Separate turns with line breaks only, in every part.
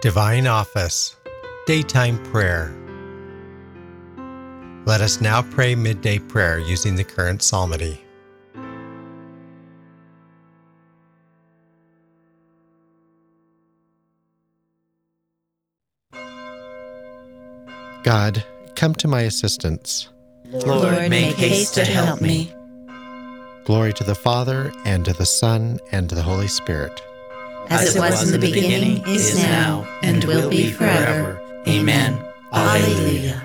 Divine Office, Daytime Prayer. Let us now pray midday prayer using the current psalmody. God, come to my assistance.
Lord, make haste to help me.
Glory to the Father, and to the Son, and to the Holy Spirit.
As it was in the beginning, is now, and will be forever. Amen. Alleluia.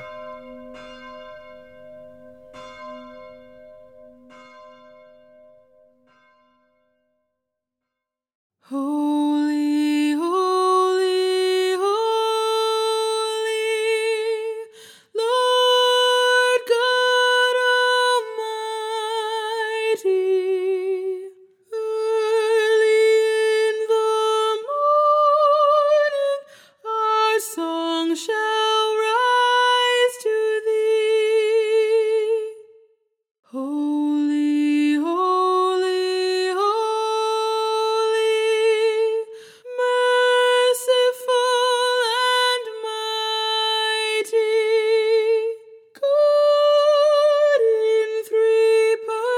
Holy, holy, holy, Lord God Almighty. Early in the morning our song shall rise to thee. Holy, holy, holy, merciful and mighty, God in three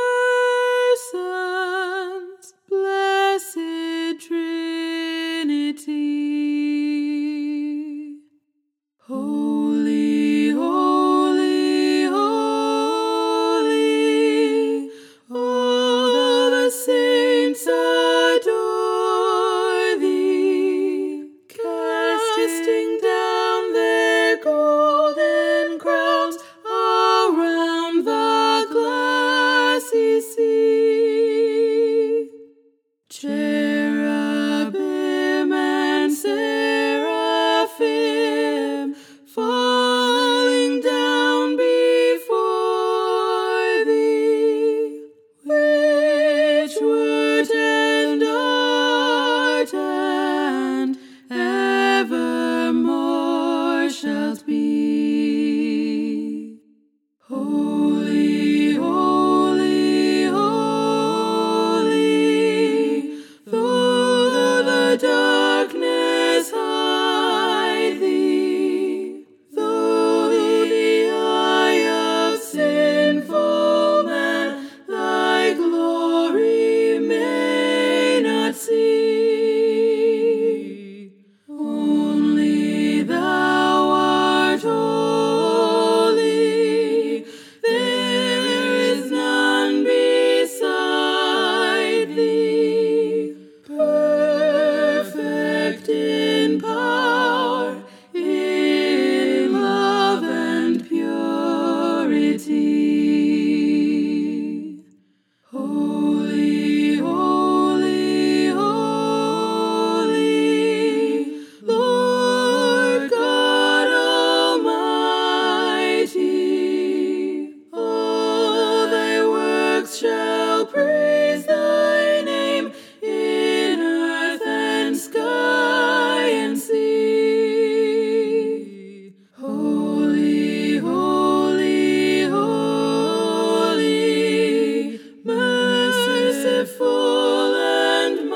persons, blessed Trinity. Holy, holy, holy, all the saints adore thee, casting down their golden crowns around the glassy sea. Cherubim and seraphim falling down before thee, which wert and art and evermore shalt be. Holy, holy, holy, though the darkness hide thee, though the eye of sinful man thy glory may not see, only thou art holy, there is none beside thee, perfect in power, in love and purity. Holy, holy, holy, Lord God Almighty. All thy works shall praise thy name in earth and sky and sea. Holy, holy, holy, merciful and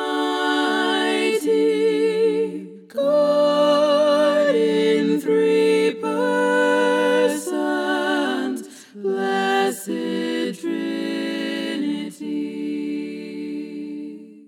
mighty, God in three persons, blessed Trinity.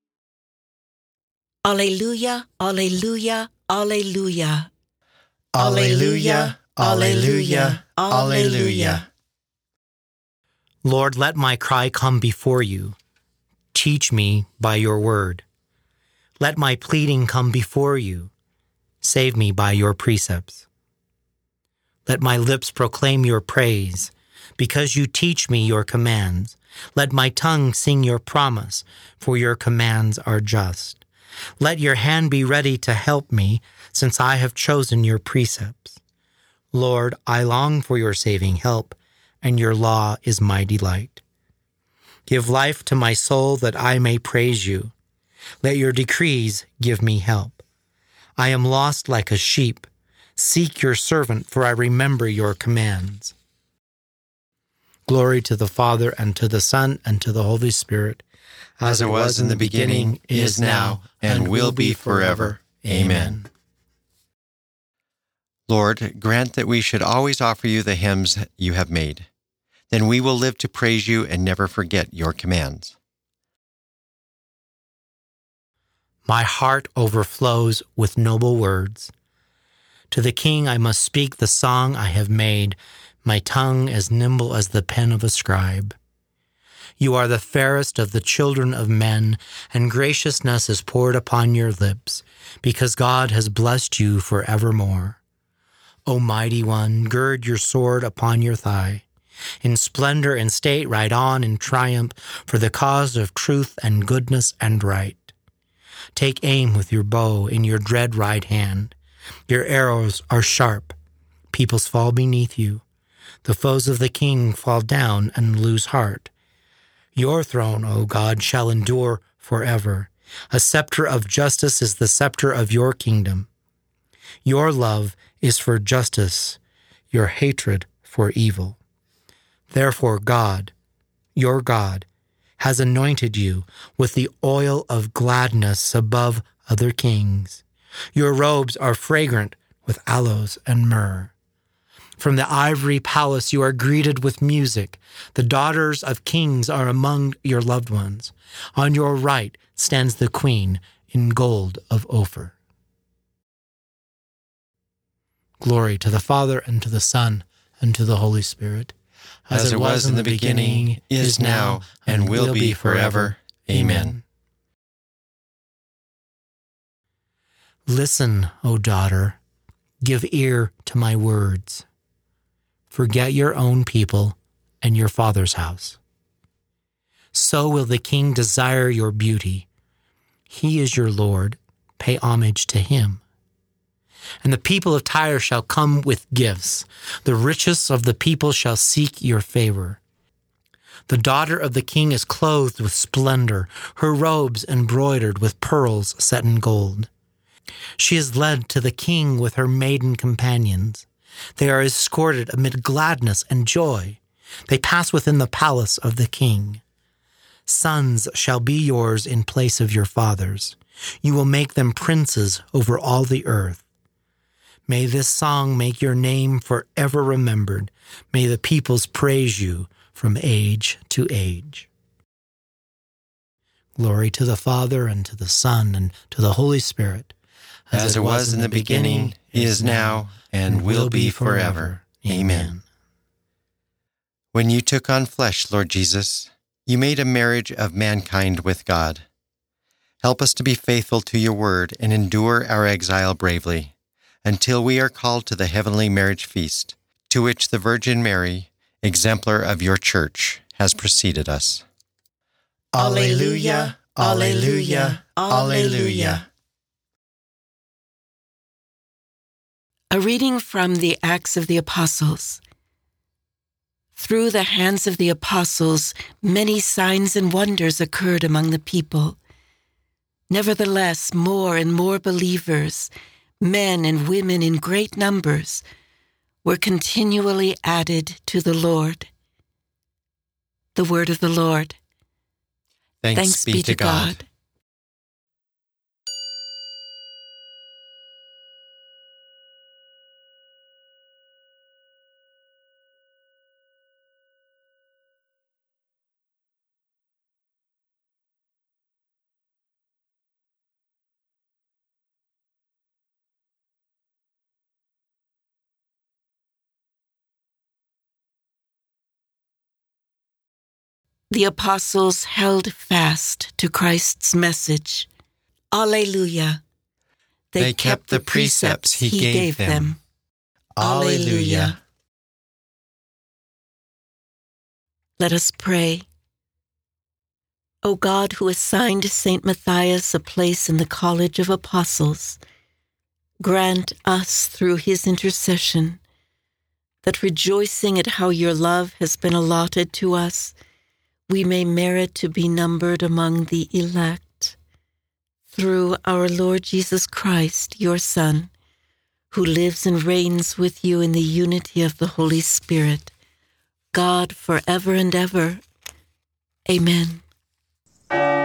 Alleluia, alleluia, alleluia.
Alleluia, alleluia, alleluia.
Lord, let my cry come before you. Teach me by your word. Let my pleading come before you. Save me by your precepts. Let my lips proclaim your praise, because you teach me your commands. Let my tongue sing your promise, for your commands are just. Let your hand be ready to help me, since I have chosen your precepts. Lord, I long for your saving help, and your law is my delight. Give life to my soul that I may praise you. Let your decrees give me help. I am lost like a sheep. Seek your servant, for I remember your commands. Glory to the Father, and to the Son, and to the Holy Spirit,
as it was in the beginning, is now, and will be forever. Amen. Lord, grant that we should always offer you the hymns you have made. Then we will live to praise you and never forget your commands.
My heart overflows with noble words. To the King I must speak the song I have made, my tongue as nimble as the pen of a scribe. You are the fairest of the children of men, and graciousness is poured upon your lips, because God has blessed you forevermore. O mighty one, gird your sword upon your thigh. In splendor and state ride on in triumph for the cause of truth and goodness and right. Take aim with your bow in your dread right hand. Your arrows are sharp. Peoples fall beneath you. The foes of the King fall down and lose heart. Your throne, O God, shall endure forever. A scepter of justice is the scepter of your kingdom. Your love is for justice, your hatred for evil. Therefore God, your God, has anointed you with the oil of gladness above other kings. Your robes are fragrant with aloes and myrrh. From the ivory palace you are greeted with music. The daughters of kings are among your loved ones. On your right stands the queen in gold of Ophir. Glory to the Father, and to the Son, and to the Holy Spirit.
As it was in the beginning, is now, and will be forever. Amen.
Listen, O daughter, give ear to my words. Forget your own people and your father's house. So will the King desire your beauty. He is your Lord. Pay homage to him. And the people of Tyre shall come with gifts. The richest of the people shall seek your favor. The daughter of the King is clothed with splendor, her robes embroidered with pearls set in gold. She is led to the King with her maiden companions. They are escorted amid gladness and joy. They pass within the palace of the King. Sons shall be yours in place of your fathers. You will make them princes over all the earth. May this song make your name forever remembered. May the peoples praise you from age to age. Glory to the Father, and to the Son, and to the Holy Spirit.
As it was in the beginning, is now, and will be forever. Amen. When you took on flesh, Lord Jesus, you made a marriage of mankind with God. Help us to be faithful to your word and endure our exile bravely, until we are called to the heavenly marriage feast, to which the Virgin Mary, exemplar of your church, has preceded us.
Alleluia, alleluia, alleluia.
A reading from the Acts of the Apostles. Through the hands of the apostles, many signs and wonders occurred among the people. Nevertheless, more and more believers, men and women in great numbers, were continually added to the Lord. The word of the Lord. Thanks be to God. The apostles held fast to Christ's message. Alleluia. They kept the precepts he gave them. Alleluia. Let us pray. O God, who assigned St. Matthias a place in the College of Apostles, grant us through his intercession that, rejoicing at how your love has been allotted to us, we may merit to be numbered among the elect. Through our Lord Jesus Christ, your Son, who lives and reigns with you in the unity of the Holy Spirit, God forever and ever. Amen.